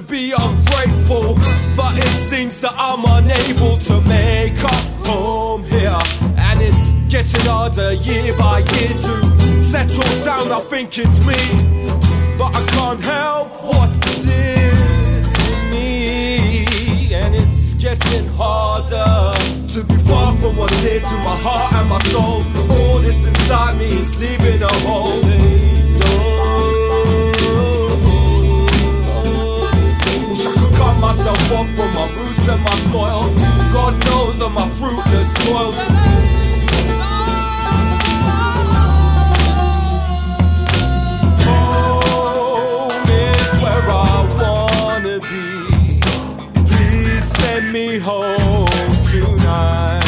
be ungrateful, but it seems that I'm unable to make a home here. And it's getting harder year by year to settle down, I think it's me, but I can't help what's dear to me. And it's getting harder to be far from what's dear to my heart and my soul. All this inside me is leaving a hole. Wish I could cut myself off from my roots and my soil. God knows of my fruitless toil. Home is where I wanna be. Please send me home tonight.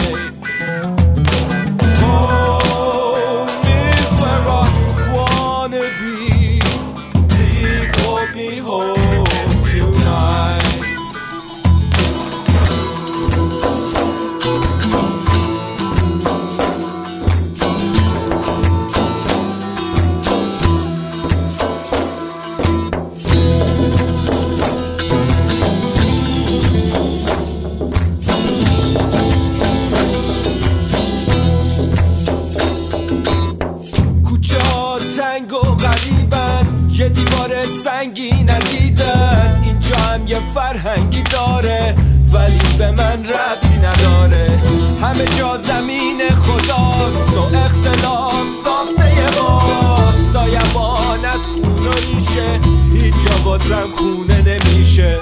Home is where I wanna be. Take me home tonight. یه دیوار سنگی ندیدن، اینجا هم یه فرهنگی داره ولی به من ربطی نداره. همه جا زمین خداست و اختلاف ساخته ماست. دایمان از خون و ریشه هیچ جا بازم خونه نمیشه.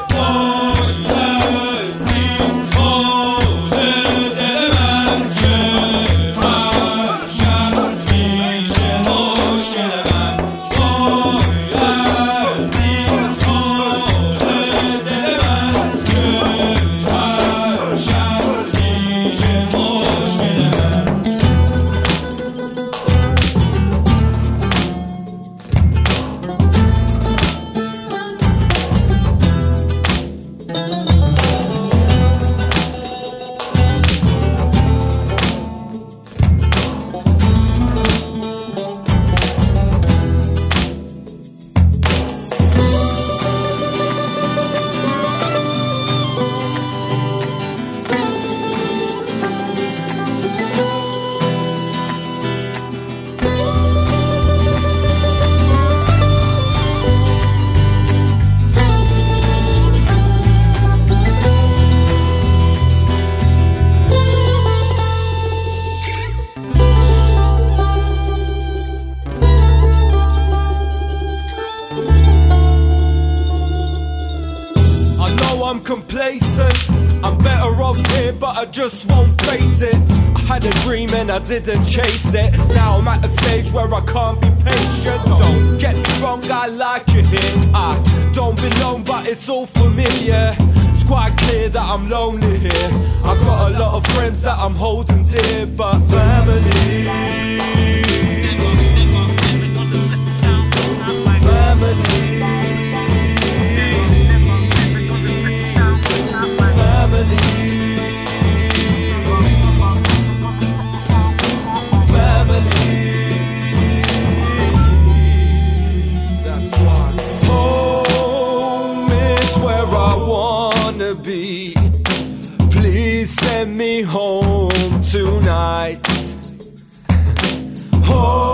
I'm complacent, I'm better off here but I just won't face it. I had a dream and I didn't chase it. Now I'm at a stage where I can't be patient. Don't get me wrong, I like it here. I don't belong but it's all familiar. It's quite clear that I'm lonely here. I've got a lot of friends that I'm holding dear, but family, family, that's why home is where I wanna be. Please send me home tonight. Home